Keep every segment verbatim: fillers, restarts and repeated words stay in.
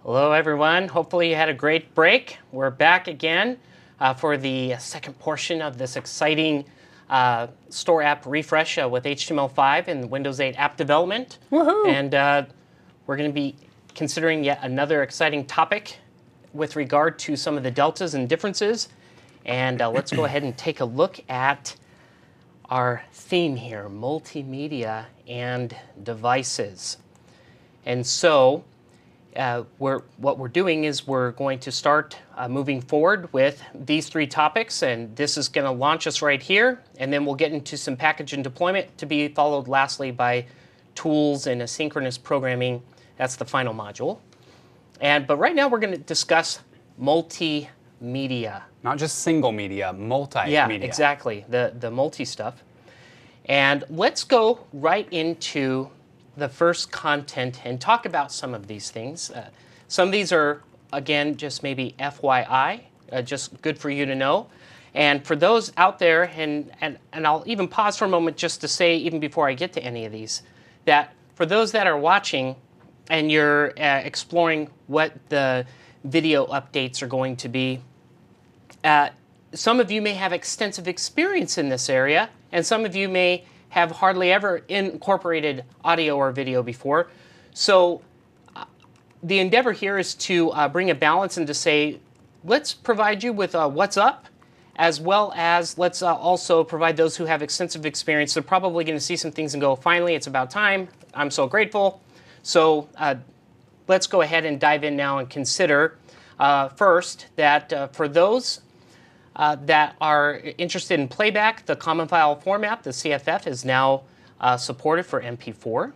Hello, everyone. Hopefully you had a great break. We're back again uh, for the second portion of this exciting uh, store app refresh uh, with H T M L five and Windows eight app development. Woohoo! And uh, we're going to be considering yet another exciting topic with regard to some of the deltas and differences. And uh, let's go ahead and take a look at our theme here, multimedia and devices. And so uh, we're, what we're doing is we're going to start uh, moving forward with these three topics, and this is going to launch us right here, and then we'll get into some package and deployment to be followed lastly by tools and asynchronous programming. That's the final module. And but right now we're going to discuss multimedia. Not just single media, multimedia. Yeah, exactly, the, the multi stuff. And let's go right into the first content and talk about some of these things. Uh, some of these are, again, just maybe F Y I, uh, just good for you to know. And for those out there, and, and, and I'll even pause for a moment just to say, even before I get to any of these, that for those that are watching and you're uh, exploring what the video updates are going to be, Uh, some of you may have extensive experience in this area, and some of you may have hardly ever incorporated audio or video before. So uh, the endeavor here is to uh, bring a balance and to say, let's provide you with uh, what's up, as well as let's uh, also provide those who have extensive experience. They're probably going to see some things and go, finally, it's about time. I'm so grateful. So uh, let's go ahead and dive in now and consider uh, first that uh, for those Uh, that are interested in playback, the common file format, the C F F, is now uh, supported for M P four.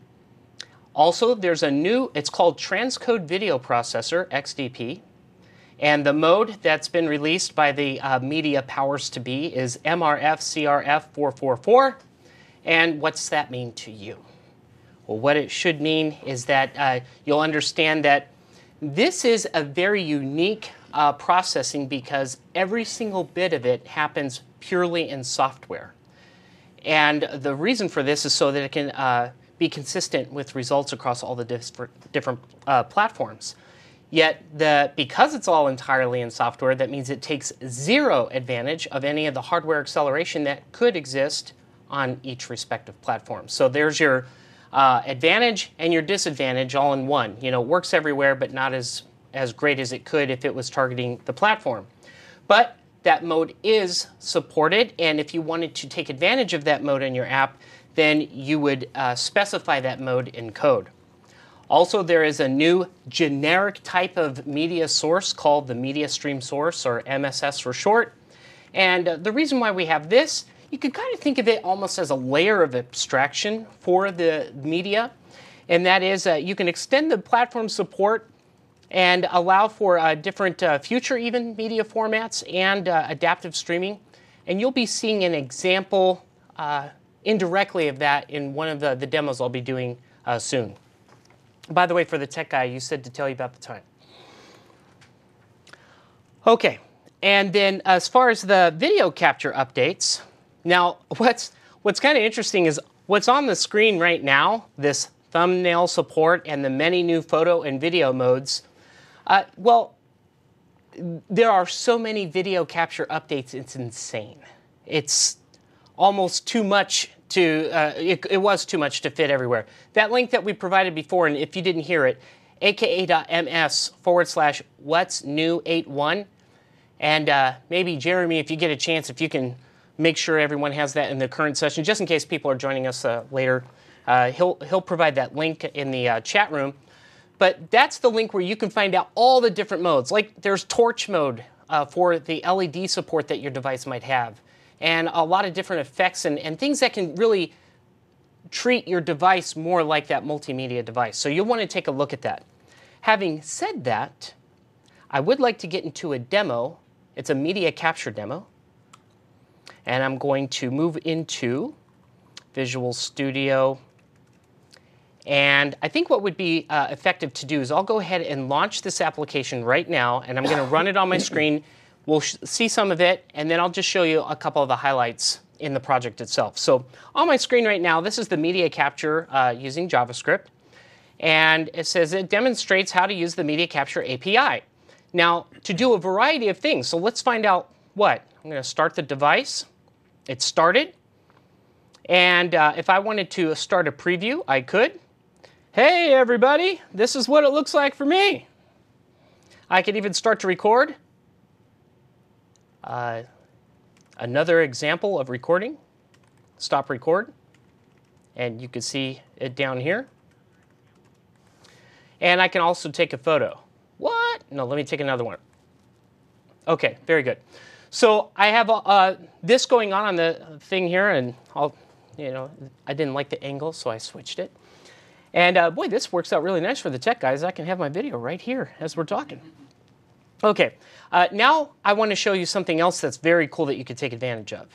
Also, there's a new, it's called Transcode Video Processor, X D P. And the mode that's been released by the uh, media powers to be is M R F C R F four four four. And what's that mean to you? Well, what it should mean is that uh, you'll understand that this is a very unique Uh, processing because every single bit of it happens purely in software. And the reason for this is so that it can uh, be consistent with results across all the different, different uh, platforms. Yet, the, because it's all entirely in software, that means it takes zero advantage of any of the hardware acceleration that could exist on each respective platform. So there's your uh, advantage and your disadvantage all in one. You know, it works everywhere, but not as as great as it could if it was targeting the platform. But that mode is supported, and if you wanted to take advantage of that mode in your app, then you would uh, specify that mode in code. Also, there is a new generic type of media source called the Media Stream Source, or M S S for short. And uh, the reason why we have this, you could kind of think of it almost as a layer of abstraction for the media, and that is uh, you can extend the platform support and allow for uh, different uh, future even media formats and uh, adaptive streaming. And you'll be seeing an example uh, indirectly of that in one of the, the demos I'll be doing uh, soon. By the way, for the tech guy, you said to tell you about the time. Okay, and then as far as the video capture updates, now what's, what's kind of interesting is what's on the screen right now, this thumbnail support and the many new photo and video modes. Uh, well, there are so many video capture updates, it's insane. It's almost too much to, uh, it, it was too much to fit everywhere. That link that we provided before, and if you didn't hear it, aka.ms forward slash what's new eighty-one. And uh, maybe Jeremy, if you get a chance, if you can make sure everyone has that in the current session, just in case people are joining us uh, later, uh, he'll, he'll provide that link in the uh, chat room. But that's the link where you can find out all the different modes. Like there's torch mode uh, for the L E D support that your device might have. And a lot of different effects and, and things that can really treat your device more like that multimedia device. So you'll want to take a look at that. Having said that, I would like to get into a demo. It's a media capture demo. And I'm going to move into Visual Studio. And I think what would be uh, effective to do is I'll go ahead and launch this application right now, and I'm going to run it on my screen. We'll sh see some of it, and then I'll just show you a couple of the highlights in the project itself. So on my screen right now, this is the media capture uh, using JavaScript. And it says it demonstrates how to use the Media Capture A P I. Now, to do a variety of things. So let's find out what. I'm going to start the device. It's started. And uh, if I wanted to start a preview, I could. Hey, everybody, this is what it looks like for me. I could even start to record. Uh, another example of recording. Stop record. And you can see it down here. And I can also take a photo. What? No, let me take another one. Okay, very good. So I have uh, this going on on the thing here, and I'll, you know, I didn't like the angle, so I switched it. And uh, boy, this works out really nice for the tech guys. I can have my video right here as we're talking. Okay, uh, now I want to show you something else that's very cool that you could take advantage of.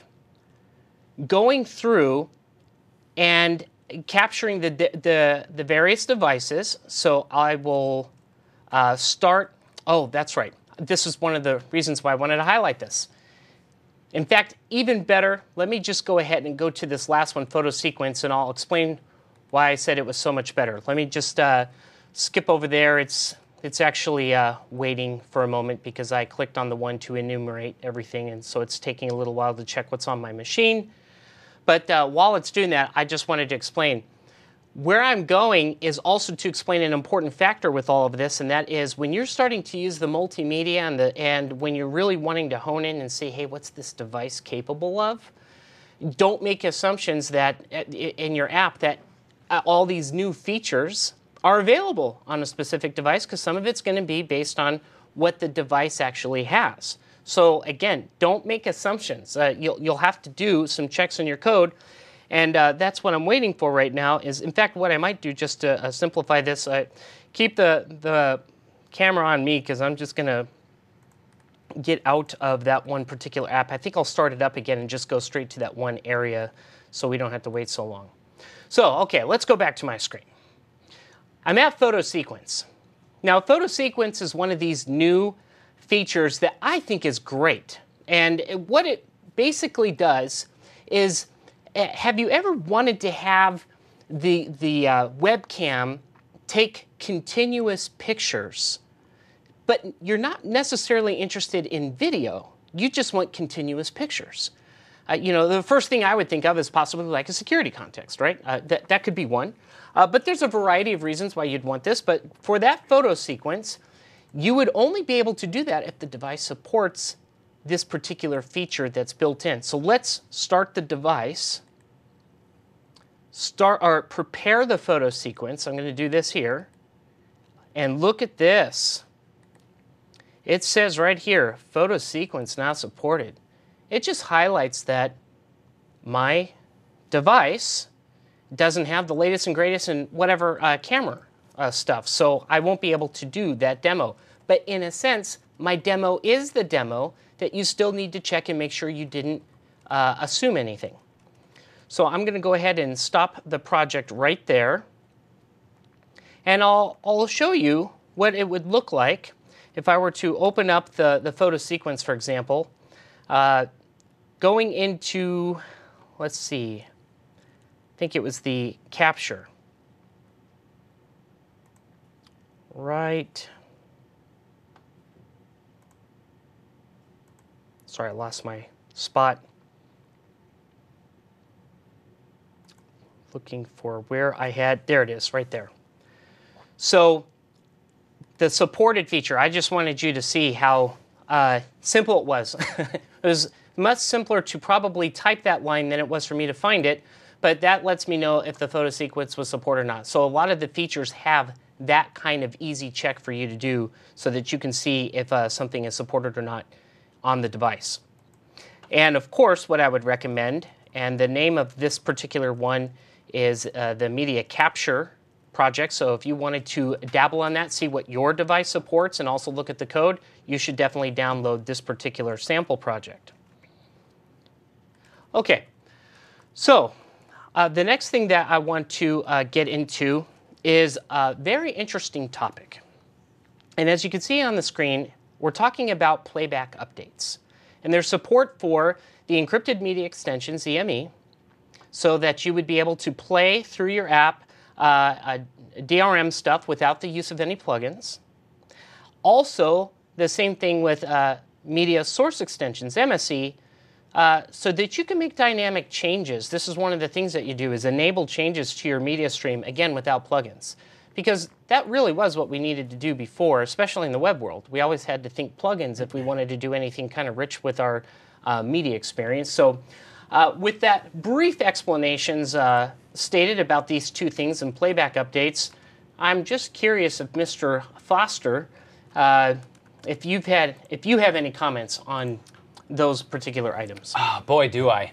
Going through and capturing the, the, the various devices. So I will uh, start, oh, that's right. This is one of the reasons why I wanted to highlight this. In fact, even better, let me just go ahead and go to this last one, photo sequence, and I'll explain why I said it was so much better. Let me just uh, skip over there. It's, it's actually uh, waiting for a moment because I clicked on the one to enumerate everything, and so it's taking a little while to check what's on my machine. But uh, while it's doing that, I just wanted to explain. Where I'm going is also to explain an important factor with all of this, and that is when you're starting to use the multimedia and, the, and when you're really wanting to hone in and say, hey, what's this device capable of? Don't make assumptions that in your app that all these new features are available on a specific device, because some of it's going to be based on what the device actually has. So again, don't make assumptions. Uh, you'll, you'll have to do some checks in your code, and uh, that's what I'm waiting for right now. Is in fact what I might do just to uh, simplify this. Uh, keep the the camera on me because I'm just going to get out of that one particular app. I think I'll start it up again and just go straight to that one area so we don't have to wait so long. So okay, let's go back to my screen. I'm at Photo Sequence. Now, Photo Sequence is one of these new features that I think is great. And what it basically does is, uh, have you ever wanted to have the, the uh, webcam take continuous pictures, but you're not necessarily interested in video? You just want continuous pictures. Uh, you know, the first thing I would think of is possibly like a security context, right? Uh, that, that could be one. Uh, but there's a variety of reasons why you'd want this. But for that photo sequence, you would only be able to do that if the device supports this particular feature that's built in. So let's start the device, start or prepare the photo sequence. I'm going to do this here. And look at this. It says right here, photo sequence not supported. It just highlights that my device doesn't have the latest and greatest in whatever uh, camera uh, stuff, so I won't be able to do that demo. But in a sense, my demo is the demo that you still need to check and make sure you didn't uh, assume anything. So I'm going to go ahead and stop the project right there, and I'll, I'll show you what it would look like if I were to open up the, the photo sequence, for example, uh, going into, let's see, I think it was the capture. Right. Sorry, I lost my spot. Looking for where I had, there it is, right there. So the supported feature, I just wanted you to see how uh, simple it was. It was much simpler to probably type that line than it was for me to find it, but that lets me know if the photo sequence was supported or not. So a lot of the features have that kind of easy check for you to do so that you can see if uh, something is supported or not on the device. And of course, what I would recommend, and the name of this particular one is uh, the Media Capture project. So if you wanted to dabble on that, see what your device supports, and also look at the code, you should definitely download this particular sample project. Okay, so uh, the next thing that I want to uh, get into is a very interesting topic. And as you can see on the screen, we're talking about playback updates. And there's support for the encrypted media extensions, E M E, so that you would be able to play through your app uh, uh, D R M stuff without the use of any plugins. Also, the same thing with uh, media source extensions, M S E, uh, so that you can make dynamic changes. This is one of the things that you do, is enable changes to your media stream, again, without plugins. Because that really was what we needed to do before, especially in the web world. We always had to think plugins if we wanted to do anything kind of rich with our uh, media experience. So uh, with that brief explanations uh, stated about these two things and playback updates, I'm just curious if Mister Foster, uh, if you've had, if you have any comments on those particular items. Oh, boy, do I.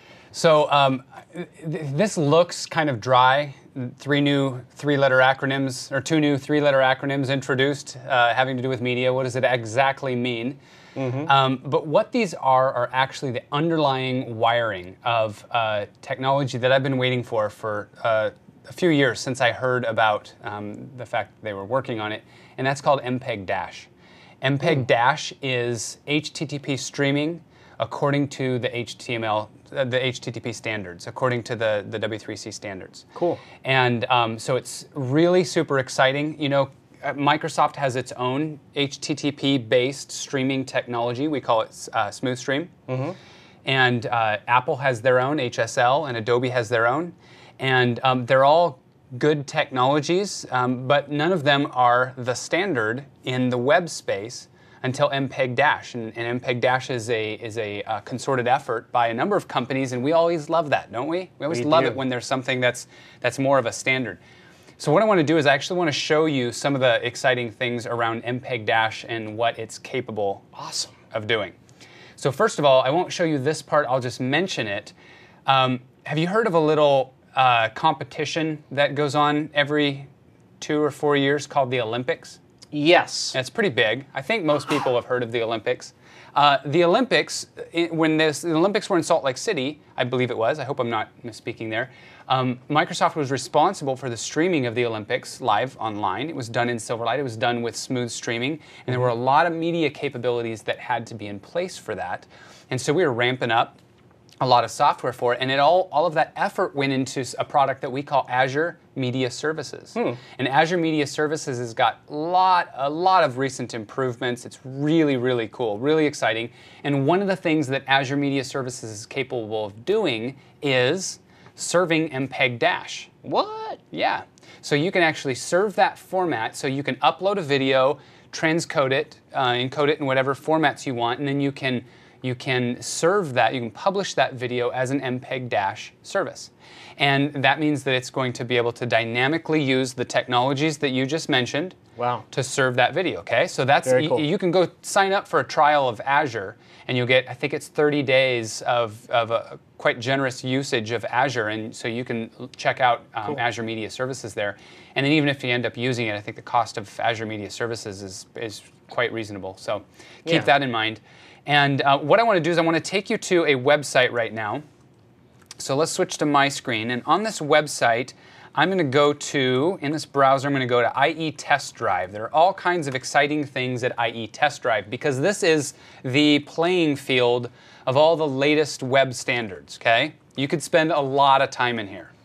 So um, th this looks kind of dry. Three new three-letter acronyms, or two new three-letter acronyms introduced uh, having to do with media. What does it exactly mean? Mm-hmm. um, but what these are are actually the underlying wiring of uh, technology that I've been waiting for for uh, a few years, since I heard about um, the fact that they were working on it, and that's called M P E G Dash. M P E G Dash is H T T P streaming according to the H T M L, uh, the H T T P standards, according to the, the W three C standards. Cool. And um, so it's really super exciting. You know, uh, Microsoft has its own H T T P-based streaming technology. We call it uh, SmoothStream. Mm-hmm. And uh, Apple has their own, H S L, and Adobe has their own. And um, they're all good technologies, um, but none of them are the standard in the web space until M P E G Dash. And, and M P E G Dash is a is a uh, consorted effort by a number of companies, and we always love that, don't we? We always We love do. it when there's something that's that's more of a standard. So what I want to do is I actually want to show you some of the exciting things around M P E G Dash and what it's capable Awesome. of doing. So first of all, I won't show you this part, I'll just mention it. Um, have you heard of a little uh, competition that goes on every two or four years called the Olympics? Yes. It's pretty big. I think most people have heard of the Olympics. Uh, the Olympics, it, when this, the Olympics were in Salt Lake City, I believe it was, I hope I'm not misspeaking there, um, Microsoft was responsible for the streaming of the Olympics live online. It was done in Silverlight. It was done with smooth streaming, and there were a lot of media capabilities that had to be in place for that. And so we were ramping up a lot of software for it, and it all, all of that effort went into a product that we call Azure Media Services. Hmm. And Azure Media Services has got a lot, a lot of recent improvements. It's really, really cool, really exciting. And one of the things that Azure Media Services is capable of doing is serving M P E G Dash. What? Yeah. So you can actually serve that format, so you can upload a video, transcode it, uh, encode it in whatever formats you want, and then you can you can serve that, you can publish that video as an M P E G Dash service. And that means that it's going to be able to dynamically use the technologies that you just mentioned. Wow. To serve that video, okay? So that's, Very cool. you, you can go sign up for a trial of Azure, and you'll get, I think it's thirty days of, of a quite generous usage of Azure, and so you can check out um, Cool. Azure Media Services there. And then even if you end up using it, I think the cost of Azure Media Services is, is quite reasonable. So keep Yeah. that in mind. And uh, what I want to do is I want to take you to a website right now. So let's switch to my screen. And on this website, I'm going to go to, in this browser, I'm going to go to I E Test Drive. There are all kinds of exciting things at I E Test Drive because this is the playing field of all the latest web standards, okay? You could spend a lot of time in here.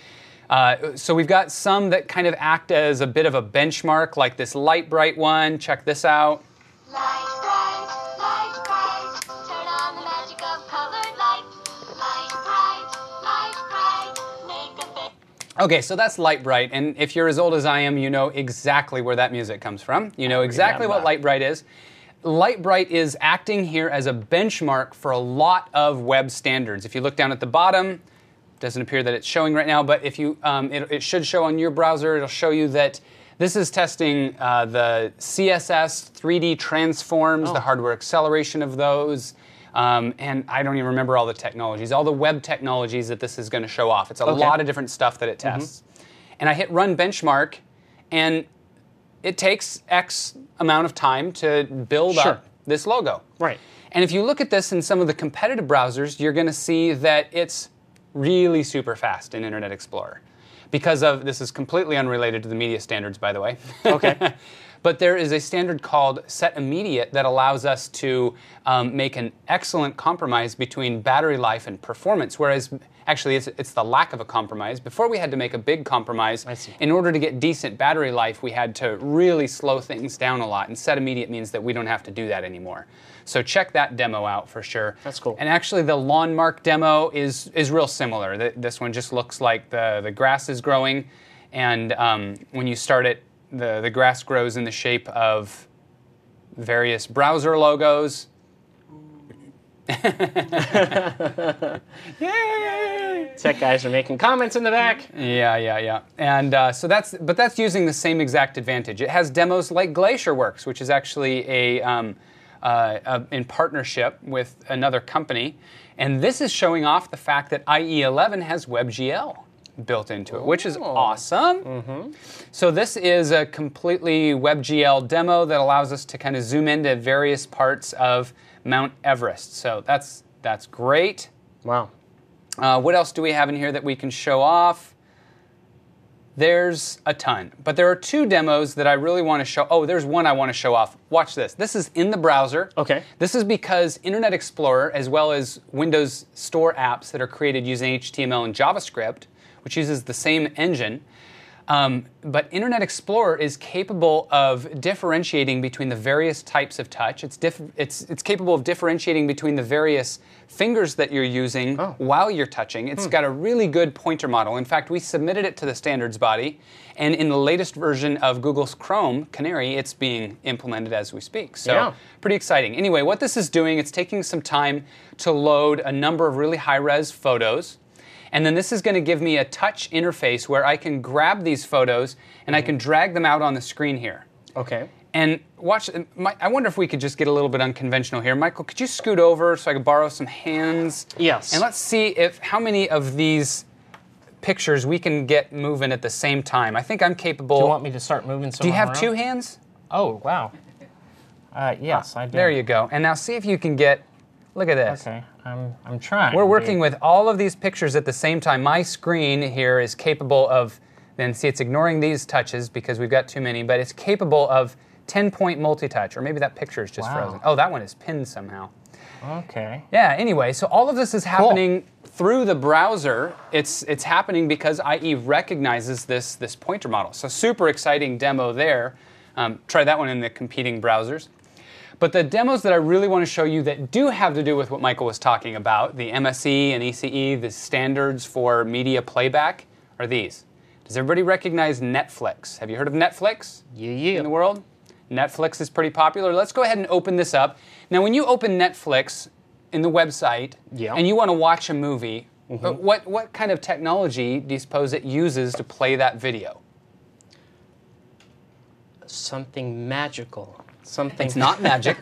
Uh, so we've got some that kind of act as a bit of a benchmark, like this Lightbright one. Check this out. Light bright, light bright, turn on the magic of colored light. Light bright, light bright, make a big... Okay, so that's Lightbright, and if you're as old as I am, you know exactly where that music comes from. You know exactly what remember. Lightbright is. Lightbright is acting here as a benchmark for a lot of web standards. If you look down at the bottom, doesn't appear that it's showing right now, but if you, um, it, it should show on your browser. It'll show you that this is testing uh, the C S S three D transforms, Oh. the hardware acceleration of those, um, and I don't even remember all the technologies, all the web technologies that this is going to show off. It's a Okay. lot of different stuff that it tests. And I hit Run Benchmark, and it takes X amount of time to build Sure. up this logo. Right. And if you look at this in some of the competitive browsers, you're going to see that it's really super fast in Internet Explorer. Because of, this is completely unrelated to the media standards, by the way. Okay. But there is a standard called Set Immediate that allows us to um, make an excellent compromise between battery life and performance. Whereas Actually, it's, it's the lack of a compromise. Before we had to make a big compromise. I see. In order to get decent battery life, we had to really slow things down a lot. And set immediate means that we don't have to do that anymore. So check that demo out for sure. That's cool. And actually, the lawn mark demo is is real similar. Th- This one just looks like the, the grass is growing. And um, when you start it, the, the grass grows in the shape of various browser logos. Yay! Tech guys are making comments in the back. Yeah, yeah, yeah. And uh, so that's, but that's using the same exact advantage. It has demos like GlacierWorks, which is actually a, um, uh, a in partnership with another company. And this is showing off the fact that I E eleven has WebGL built into it, which is awesome. Mm-hmm. So this is a completely WebGL demo that allows us to kind of zoom into various parts of Mount Everest. So that's that's great. Wow. Uh, what else do we have in here that we can show off? There's a ton, but there are two demos that I really want to show. Oh, there's one I want to show off. Watch this. This is in the browser. Okay. This is because Internet Explorer, as well as Windows Store apps that are created using H T M L and JavaScript, which uses the same engine, um, but Internet Explorer is capable of differentiating between the various types of touch. It's, diff- it's, it's capable of differentiating between the various fingers that you're using Oh. while you're touching. It's got a really good pointer model. In fact, we submitted it to the standards body, and in the latest version of Google's Chrome, Canary, it's being implemented as we speak. So Yeah. pretty exciting. Anyway, what this is doing, it's taking some time to load a number of really high-res photos. And then this is going to give me a touch interface where I can grab these photos and I can drag them out on the screen here. Okay. And watch, I wonder if we could just get a little bit unconventional here. Michael, could you scoot over so I could borrow some hands? Yes. And let's see if how many of these pictures we can get moving at the same time. I think I'm capable. Do you want me to start moving some Do you have around? two hands? Oh, wow. Uh, yes, I do. There you go. And now see if you can get, look at this. Okay, I'm, I'm trying. We're working dude. with all of these pictures at the same time. My screen here is capable of, then see, it's ignoring these touches because we've got too many, but it's capable of ten-point multi-touch, or maybe that picture is just Wow. frozen. Oh, that one is pinned somehow. Okay. Yeah, anyway, so all of this is happening through the browser. It's it's happening because I E recognizes this, this pointer model. So super exciting demo there. Um, try that one in the competing browsers. But the demos that I really want to show you that do have to do with what Michael was talking about, the M S E and E C E, the standards for media playback, are these. Does everybody recognize Netflix? Have you heard of Netflix Yeah, yeah. in the world? Netflix is pretty popular. Let's go ahead and open this up. Now, when you open Netflix in the website Yeah. and you want to watch a movie, uh, what, what kind of technology do you suppose it uses to play that video? Something magical. Something. It's not magic.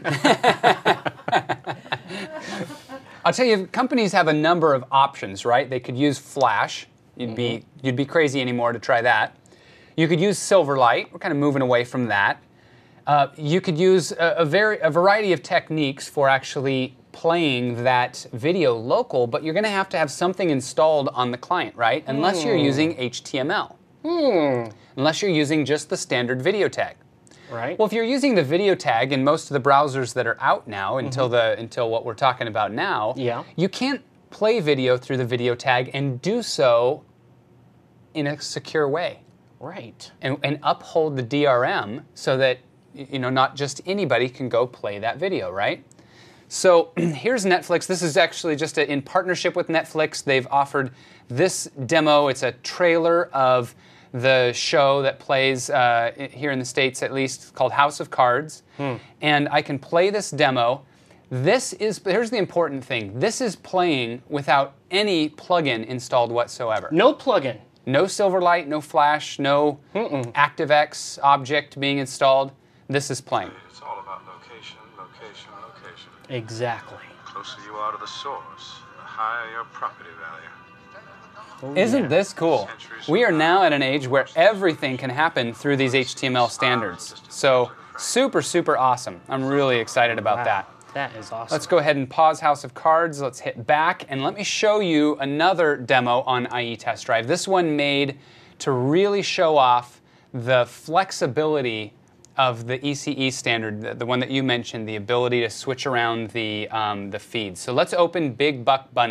I'll tell you, companies have a number of options, right? They could use Flash. You'd be you'd be crazy anymore to try that. You could use Silverlight. We're kind of moving away from that. Uh, you could use a, a very a variety of techniques for actually playing that video local, but you're going to have to have something installed on the client, right? Unless you're using H T M L. Unless you're using just the standard video tag. Right. Well, if you're using the video tag in most of the browsers that are out now, until the until what we're talking about now, Yeah. you can't play video through the video tag and do so in a secure way, right. and, and uphold the D R M so that y- you know not just anybody can go play that video, right? So here's Netflix. This is actually just a, in partnership with Netflix. They've offered this demo. It's a trailer of the show that plays uh, i- here in the States, at least, called House of Cards. And I can play this demo. This is, here's the important thing. This is playing without any plugin installed whatsoever. No plugin. No Silverlight, no Flash, no ActiveX object being installed. This is playing. It's all about location, location, location. Exactly. The closer you are to the source, the higher your property value. Isn't this cool? We are now at an age where everything can happen through these H T M L standards. So super, super awesome. I'm really excited about Wow. that. That is awesome. Let's go ahead and pause House of Cards. Let's hit back, and let me show you another demo on I E Test Drive. This one made to really show off the flexibility of the E C E standard, the, the one that you mentioned, the ability to switch around the, um, the feeds. So let's open Big Buck Bunny.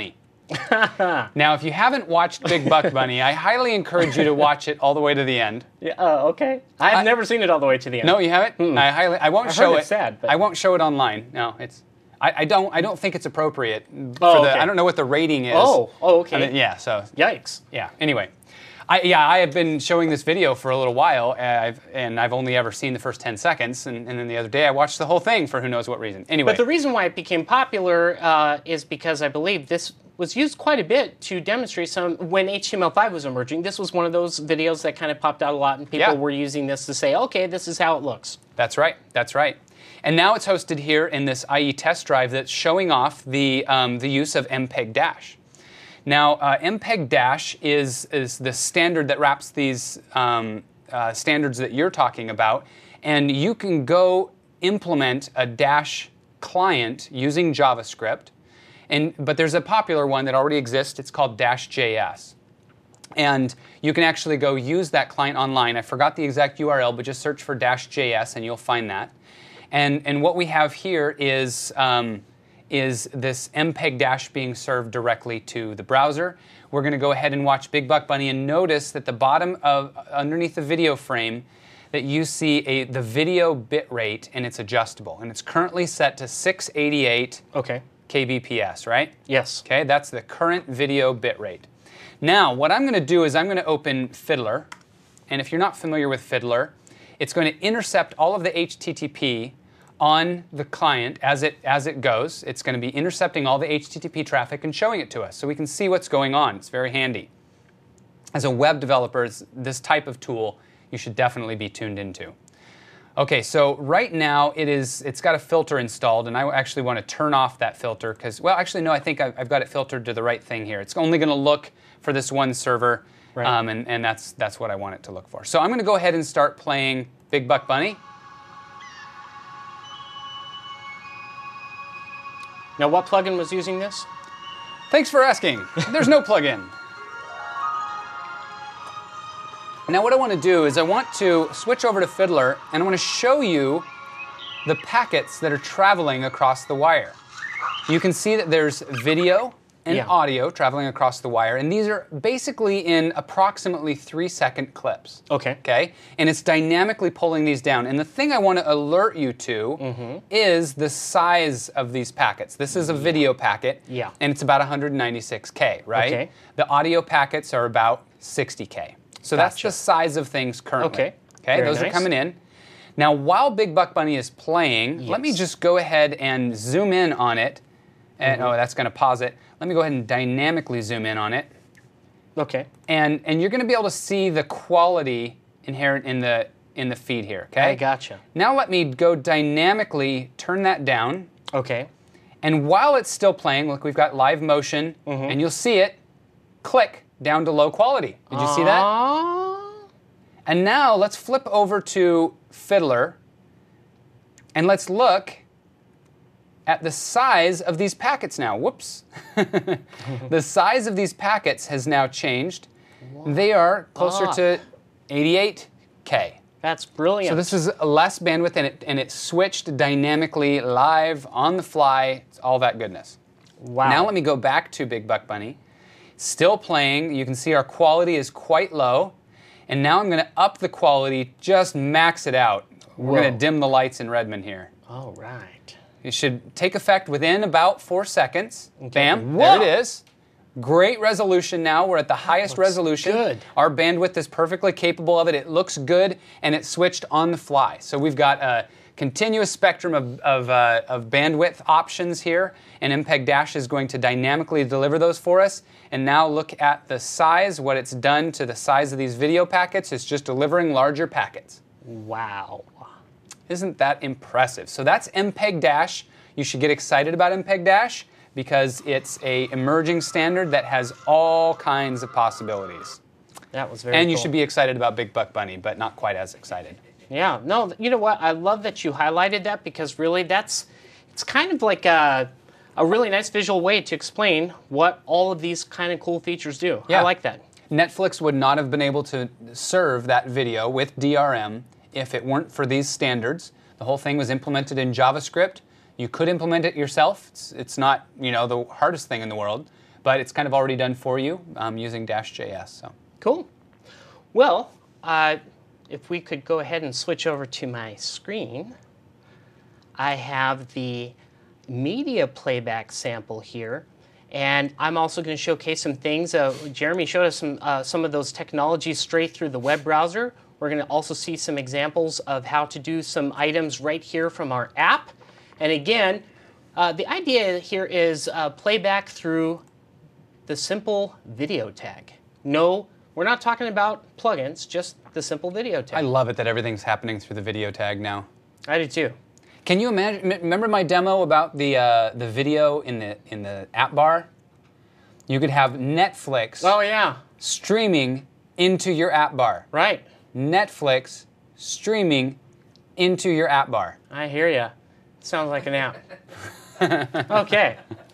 Now, if you haven't watched Big Buck Bunny, I highly encourage you to watch it all the way to the end. Yeah. Uh, okay. I've I- never seen it all the way to the end. No, you haven't? I highly. I won't I've show heard it. it's sad, but- I won't show it online. No, it's. I, I don't. I don't think it's appropriate. For Oh, the, okay. I don't know what the rating is. Oh. Oh. Okay. I mean, yeah. So Yikes. yeah. Anyway, I yeah I have been showing this video for a little while, uh, I've, and I've only ever seen the first ten seconds, and, and then the other day I watched the whole thing for who knows what reason. Anyway. But the reason why it became popular uh, is because I believe this was used quite a bit to demonstrate some when H T M L five was emerging. This was one of those videos that kind of popped out a lot, and people Yeah. were using this to say, okay, this is how it looks. That's right. That's right. And now it's hosted here in this I E test drive that's showing off the um, the use of M P E G Dash. Now, uh, M P E G Dash is is the standard that wraps these um, uh, standards that you're talking about, and you can go implement a Dash client using JavaScript. And but there's a popular one that already exists. It's called Dash J S. And you can actually go use that client online. I forgot the exact U R L, but just search for Dash J S and you'll find that. And, and what we have here is, um, is this M P E G Dash being served directly to the browser. We're going to go ahead and watch Big Buck Bunny and notice that the bottom of, underneath the video frame, that you see a, the video bit rate, and it's adjustable. And it's currently set to six eighty-eight Okay. K B P S, right? Yes. Okay, that's the current video bit rate. Now, what I'm going to do is I'm going to open Fiddler. And if you're not familiar with Fiddler, it's going to intercept all of the H T T P on the client as it as it goes. It's going to be intercepting all the H T T P traffic and showing it to us so we can see what's going on. It's very handy. As a web developer, this type of tool you should definitely be tuned into. Okay, so right now it is, it's got a filter installed, and I actually want to turn off that filter because, well, actually, no, I think I've, I've got it filtered to the right thing here. It's only going to look for this one server, Right. um, and, and that's, that's what I want it to look for. So I'm going to go ahead and start playing Big Buck Bunny. Now, what plugin was using this? Thanks for asking. There's no plugin. Now what I want to do is I want to switch over to Fiddler, and I want to show you the packets that are traveling across the wire. You can see that there's video and Yeah. audio traveling across the wire, and these are basically in approximately three second clips. Okay. Okay? And it's dynamically pulling these down. And the thing I want to alert you to Mm-hmm. is the size of these packets. This is a video packet, Yeah. and it's about one ninety-six K, right? Okay. The audio packets are about sixty K. So that's Gotcha. the size of things currently. Okay. Okay, Very those are nice. coming in. Now, while Big Buck Bunny is playing, let me Yes. just go ahead and zoom in on it. And, Mm-hmm. oh, that's going to pause it. Let me go ahead and dynamically zoom in on it. Okay. And, and you're going to be able to see the quality inherent in the, in the feed here, okay? I gotcha. Now let me go dynamically turn that down. Okay. And while it's still playing, look, we've got live motion, Mm-hmm. and you'll see it click down to low quality. Did you see that? Ah. And now let's flip over to Fiddler, and let's look at the size of these packets now. Whoops. The size of these packets has now changed. They are closer Ah. to eighty-eight K. That's brilliant. So this is less bandwidth, and it, and it switched dynamically, live, on the fly, it's all that goodness. wow. Now let me go back to Big Buck Bunny. Still playing. You can see our quality is quite low. And now I'm going to up the quality, just max it out. We're Whoa. going to dim the lights in Redmond here. All right. It should take effect within about four seconds. Bam, Whoa. there it is. Great resolution now. We're at the highest looks resolution. good. Our bandwidth is perfectly capable of it. It looks good, and it switched on the fly. So we've got a continuous spectrum of, of, uh, of bandwidth options here, and M P E G Dash is going to dynamically deliver those for us. And now look at the size. What it's done to the size of these video packets is just delivering larger packets. Wow. Isn't that impressive? So that's M P E G Dash. You should get excited about M P E G Dash because it's a emerging standard that has all kinds of possibilities. That was very And you cool. should be excited about Big Buck Bunny, but not quite as excited. Yeah, no, you know what? I love that you highlighted that because really that's, it's kind of like a, a really nice visual way to explain what all of these kind of cool features do. Yeah. I like that. Netflix would not have been able to serve that video with D R M if it weren't for these standards. The whole thing was implemented in JavaScript. You could implement it yourself. It's, it's not, you know, the hardest thing in the world. but it's kind of already done for you um, using Dash J S. So. Cool. Well, uh, if we could go ahead and switch over to my screen, I have the media playback sample here. And I'm also going to showcase some things. Uh, Jeremy showed us some, uh, some of those technologies straight through the web browser. We're going to also see some examples of how to do some items right here from our app. And again, uh, the idea here is uh, playback through the simple video tag. No, we're not talking about plugins, just the simple video tag. I love it that everything's happening through the video tag now. I do too. Can you imagine? Remember my demo about the uh, the video in the in the app bar? You could have Netflix Oh yeah, streaming into your app bar. right. Netflix streaming into your app bar. I hear ya. Sounds like an app. Okay.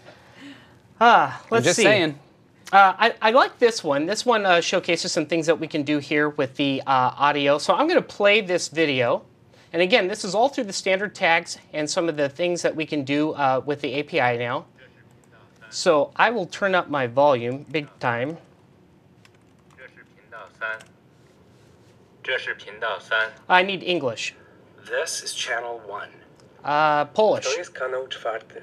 Ah, let's I'm just see. saying. Uh, I, I like this one. This one uh, showcases some things that we can do here with the uh, audio. So I'm going to play this video. And again, this is all through the standard tags and some of the things that we can do uh, with the A P I now. So I will turn up my volume big time. 这是频道三，这是频道三。 I need English. This is channel one. Uh, Polish. To jest kanał czwarty.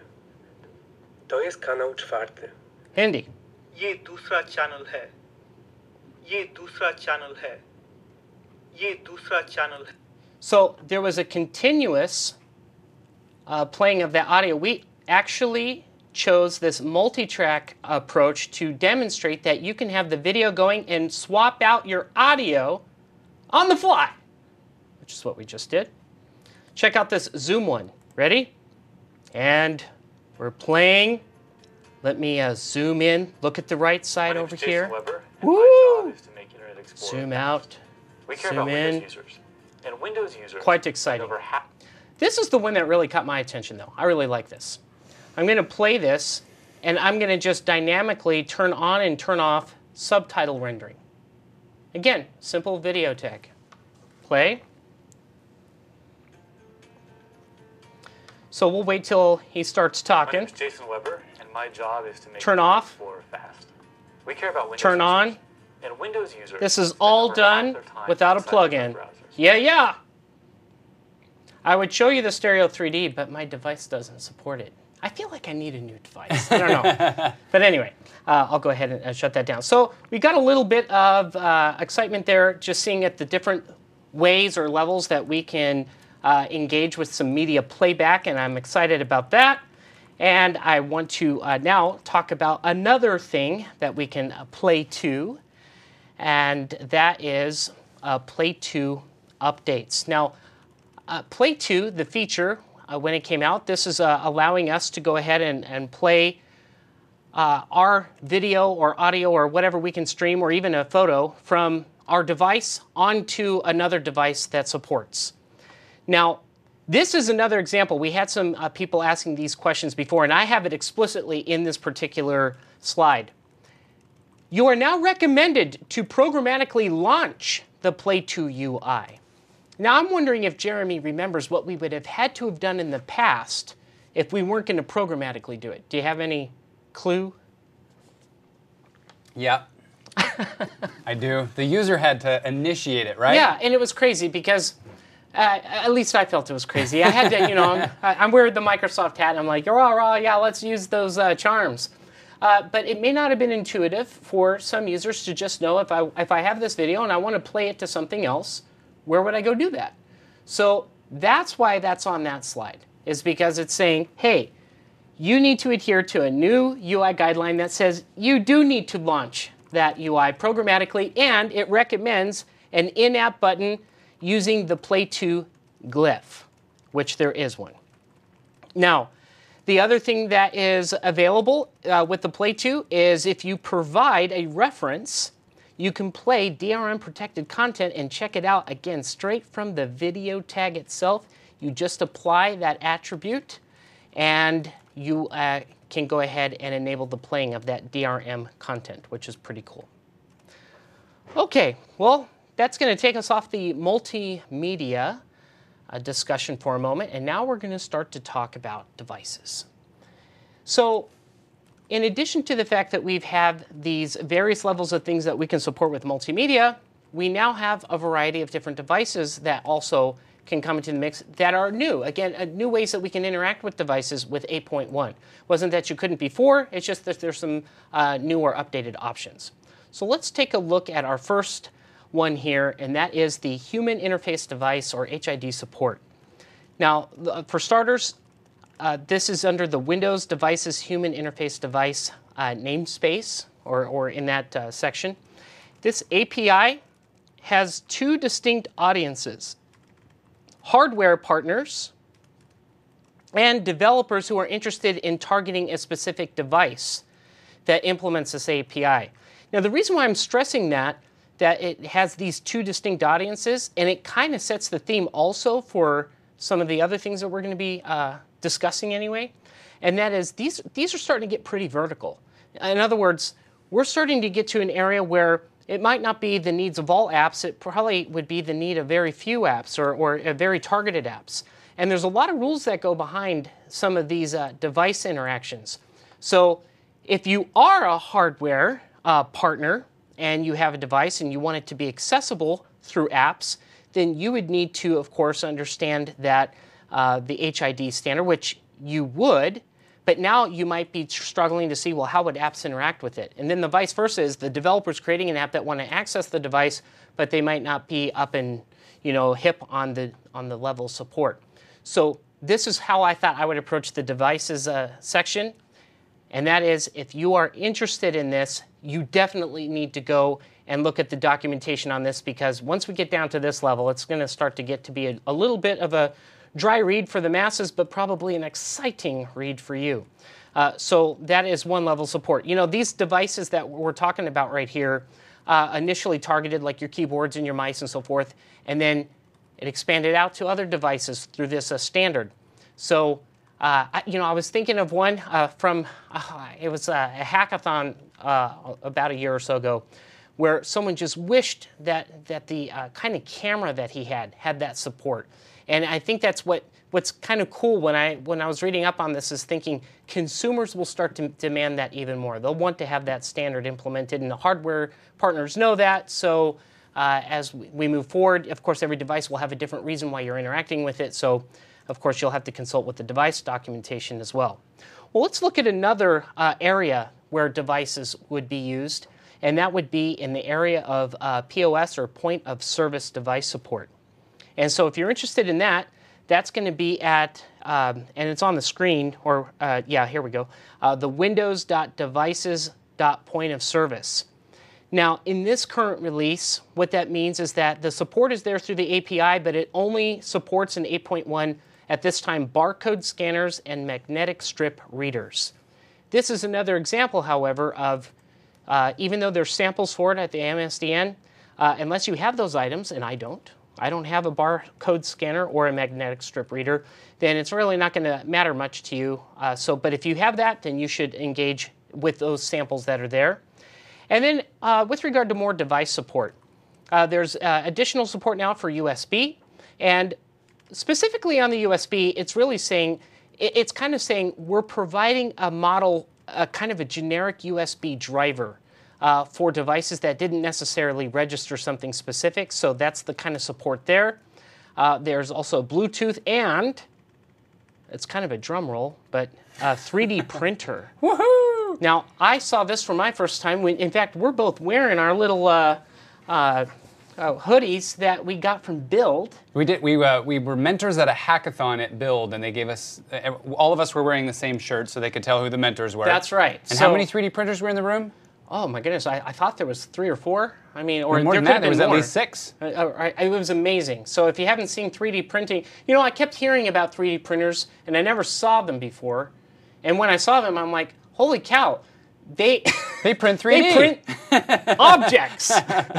To jest kanał czwarty. Hindi. ये दूसरा channel है ये दूसरा channel है ये दूसरा channel है So there was a continuous uh, playing of that audio. We actually chose this multi-track approach to demonstrate that you can have the video going and swap out your audio on the fly, which is what we just did. Check out this Zoom one. Ready? And we're playing. Let me uh, zoom in. Look at the right side over here. Weber, and Woo! my job is to make Internet Explorer Zoom fast. out. We care zoom about Windows in. users. And Windows users. Quite exciting. Over half. This is the one that really caught my attention, though. I really like this. I'm going to play this, and I'm going to just dynamically turn on and turn off subtitle rendering. Again, simple video tag. Play. So we'll wait till he starts My talking. name is Jason Weber, and my job is to make Turn Internet off. Explorer fast. We care about Windows Turn users. on. And Windows users. This is spend all over half done their time without a inside the web plugin. browser. Yeah, yeah. I would show you the Stereo three D, but my device doesn't support it. I feel like I need a new device. I don't know. But anyway, uh, I'll go ahead and uh, shut that down. So we got a little bit of uh, excitement there, just seeing at the different ways or levels that we can uh, engage with some media playback, and I'm excited about that. And I want to uh, now talk about another thing that we can uh, play to, and that is uh, Play two updates. Now, uh, Play two, the feature, uh, when it came out, this is uh, allowing us to go ahead and, and play uh, our video or audio or whatever we can stream, or even a photo, from our device onto another device that supports. Now, this is another example. We had some uh, people asking these questions before, and I have it explicitly in this particular slide. You are now recommended to programmatically launch the Play two U I. Now, I'm wondering if Jeremy remembers what we would have had to have done in the past if we weren't going to programmatically do it. Do you have any clue? Yeah. I do. The user had to initiate it, right? Yeah, and it was crazy because uh, at least I felt it was crazy. I had to, you know, I'm, I'm wearing the Microsoft hat, and I'm like, rah, rah, yeah, let's use those uh, charms. Uh, but it may not have been intuitive for some users to just know if I, if I have this video and I want to play it to something else, where would I go do that? So that's why that's on that slide, is because it's saying, hey, you need to adhere to a new U I guideline that says you do need to launch that U I programmatically, and it recommends an in-app button using the Play two glyph, which there is one. Now, the other thing that is available uh, with the Play two is if you provide a reference, you can play D R M-protected content and check it out, again, straight from the video tag itself. You just apply that attribute, and you uh, can go ahead and enable the playing of that D R M content, which is pretty cool. Okay, well, that's going to take us off the multimedia uh, discussion for a moment, and now we're going to start to talk about devices. So in addition to the fact that we've had these various levels of things that we can support with multimedia, we now have a variety of different devices that also can come into the mix that are new. Again, uh, new ways that we can interact with devices with eight point one. Wasn't that you couldn't before, it's just that there's some uh, new or updated options. So let's take a look at our first one here, and that is the Human Interface Device, or H I D support. Now, uh, for starters, uh, this is under the Windows Devices Human Interface Device uh, namespace, or, or in that uh, section. This A P I has two distinct audiences: hardware partners and developers who are interested in targeting a specific device that implements this A P I. Now, the reason why I'm stressing that, that it has these two distinct audiences, and it kind of sets the theme also for some of the other things that we're going to be uh, discussing anyway, and that is these, these are starting to get pretty vertical. In other words, we're starting to get to an area where it might not be the needs of all apps, it probably would be the need of very few apps, or, or uh, very targeted apps. And there's a lot of rules that go behind some of these uh, device interactions. So if you are a hardware uh, partner and you have a device and you want it to be accessible through apps, then you would need to, of course, understand that uh, the H I D standard, which you would, but now you might be struggling to see, well, how would apps interact with it? And then the vice versa is the developers creating an app that want to access the device, but they might not be up and, you know, hip on the on the level of support. So this is how I thought I would approach the devices uh, section, and that is, if you are interested in this, you definitely need to go and look at the documentation on this, because once we get down to this level, it's going to start to get to be a, a little bit of a dry read for the masses, but probably an exciting read for you. Uh, so that is one level support. You know, these devices that we're talking about right here, uh, initially targeted like your keyboards and your mice and so forth, and then it expanded out to other devices through this uh, standard. So, uh, I, you know, I was thinking of one uh, from, uh, it was a, a hackathon uh, about a year or so ago, where someone just wished that, that the uh, kind of camera that he had had that support. And I think that's what, what's kind of cool when I, when I was reading up on this, is thinking consumers will start to demand that even more. They'll want to have that standard implemented, and the hardware partners know that. So uh, as we move forward, of course, every device will have a different reason why you're interacting with it. So, of course, you'll have to consult with the device documentation as well. Well, let's look at another uh, area where devices would be used, and that would be in the area of uh, P O S, or point of service device support. And so if you're interested in that, that's going to be at, um, and it's on the screen, or uh, yeah, here we go, uh, the windows dot devices dot point of service. Now, in this current release, what that means is that the support is there through the A P I, but it only supports in eight point one at this time barcode scanners and magnetic strip readers. This is another example, however, of uh, even though there's samples for it at the M S D N, uh, unless you have those items, and I don't, I don't have a barcode scanner or a magnetic strip reader, then it's really not going to matter much to you. Uh, so, but if you have that, then you should engage with those samples that are there. And then uh, with regard to more device support, uh, there's uh, additional support now for U S B. And specifically on the U S B, it's really saying, it's kind of saying we're providing a model, a kind of a generic U S B driver uh, for devices that didn't necessarily register something specific. So that's the kind of support there. Uh, there's also Bluetooth, and it's kind of a drum roll, but a three D printer. Woohoo! Now, I saw this for my first time. When, in fact, we're both wearing our little uh, uh, uh, hoodies that we got from Build. We did. We uh, we were mentors at a hackathon at Build, and they gave us. Uh, all of us were wearing the same shirt, so they could tell who the mentors were. That's right. And so, how many three D printers were in the room? Oh my goodness! I, I thought there was three or four. I mean, or more there than could that. have There been was more. at least six. Uh, uh, it was amazing. So if you haven't seen three D printing, you know, I kept hearing about three D printers, and I never saw them before. And when I saw them, I'm like, holy cow! They They print three D. They print objects.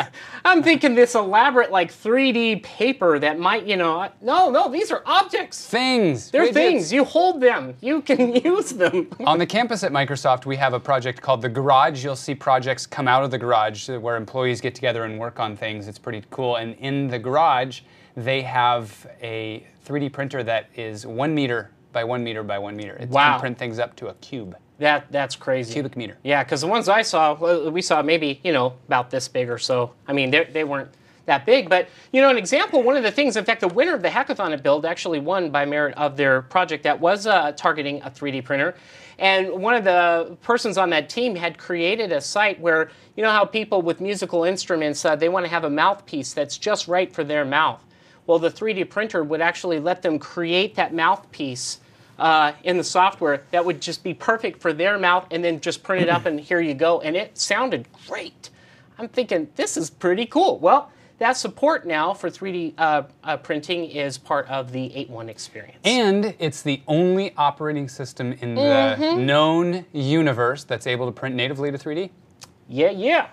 I'm thinking this elaborate, like, three D paper that might, you know, no, no, these are objects. Things. They're Widgets. things. You hold them. You can use them. On the campus at Microsoft, we have a project called The Garage. You'll see projects come out of the garage where employees get together and work on things. It's pretty cool. And in the garage, they have a three D printer that is one meter by one meter by one meter. It Wow. can print things up to a cube. That that's crazy. Cubic meter. Yeah, because the ones I saw, well, we saw maybe you know about this big or so. I mean, they they weren't that big, but you know, an example. One of the things, in fact, the winner of the hackathon at Build actually won by merit of their project that was uh, targeting a three D printer. And one of the persons on that team had created a site where, you know how people with musical instruments, uh, they want to have a mouthpiece that's just right for their mouth. Well, the three D printer would actually let them create that mouthpiece uh, in the software that would just be perfect for their mouth, and then just print it up and here you go. And it sounded great. I'm thinking, this is pretty cool. Well, that support now for three D uh, uh, printing is part of the eight point one experience. And it's the only operating system in the Mm-hmm. known universe that's able to print natively to three D. Yeah, yeah.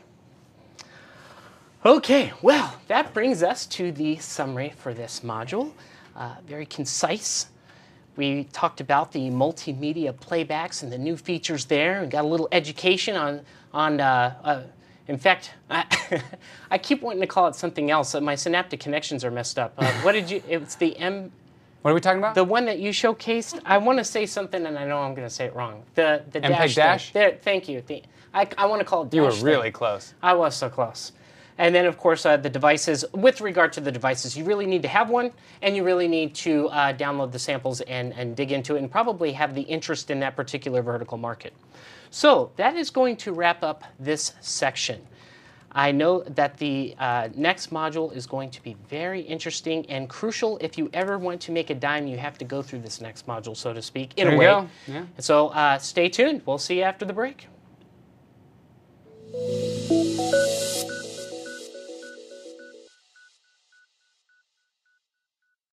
Okay, well, that brings us to the summary for this module. Uh, very concise. We talked about the multimedia playbacks and the new features there. We got a little education on, on uh, uh, in fact, I, I keep wanting to call it something else. Uh, my synaptic connections are messed up. Uh, what did you, it's the M, What are we talking about? the one that you showcased. I want to say something and I know I'm going to say it wrong. The, the MPEG dash. dash? thing. There, thank you. The, I, I want to call it dash you were thing. really close. I was so close. And then, of course, uh, the devices. With regard to the devices, you really need to have one, and you really need to uh, download the samples and, and dig into it, and probably have the interest in that particular vertical market. So that is going to wrap up this section. I know that the uh, next module is going to be very interesting and crucial. If you ever want to make a dime, you have to go through this next module, so to speak, in There a you way. go. Yeah. So uh, stay tuned. We'll see you after the break.